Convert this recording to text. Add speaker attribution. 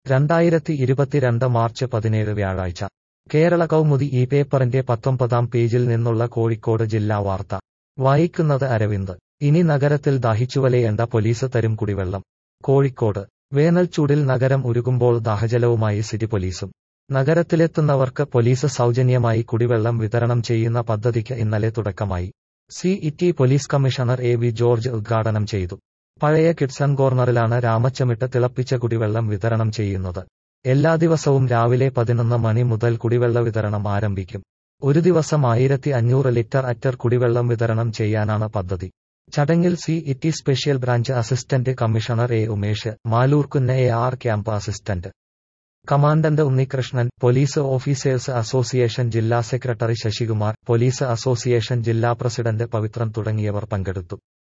Speaker 1: 2022 March 17 വ്യാഴാഴ്ച കേരള കൗമുദി ഈ പേപ്പറിന്റെ 19-ാം പേജിൽ നിന്നുള്ള കോഴിക്കോട് ജില്ലാ വാർത്ത വായിക്കുന്നത് അരവിന്ദ്. ഇനി നഗരത്തിൽ ദാഹിച്ചുവലയേണ്ട, പോലീസ് തരും കുടിവെള്ളം. കോഴിക്കോട് വേനൽച്ചൂടിൽ നഗരം ഉരുകുമ്പോൾ ദാഹജലവുമായി സിറ്റി പോലീസും. നഗരത്തിലെത്തുന്നവർക്ക് പോലീസ് സൗജന്യമായി കുടിവെള്ളം വിതരണം ചെയ്യുന്ന പദ്ധതിക്ക് ഇന്നലെ തുടക്കമായി. CET police commissioner A V. George ഉദ്ഘാടനം ചെയ്തു. പഴയ കിഡ്സൺ കോർണറിലാണ് രാമച്ചമിട്ട് തിളപ്പിച്ച കുടിവെള്ളം വിതരണം ചെയ്യുന്നത്. എല്ലാ ദിവസവും രാവിലെ 11 മണി മുതൽ കുടിവെള്ള വിതരണം ആരംഭിക്കും. ഒരു ദിവസം 1500 ലിറ്റർ അറ്റർ കുടിവെള്ളം വിതരണം ചെയ്യാനാണ് പദ്ധതി. ചടങ്ങിൽ CET special branch assistant commissioner A. Umesh, Maloorkunnu A R. Camp assistant commandant Unnikrishnan, police officers association ജില്ലാ സെക്രട്ടറി ശശികുമാർ, പോലീസ് അസോസിയേഷൻ ജില്ലാ പ്രസിഡന്റ് പവിത്രൻ തുടങ്ങിയവർ പങ്കെടുത്തു.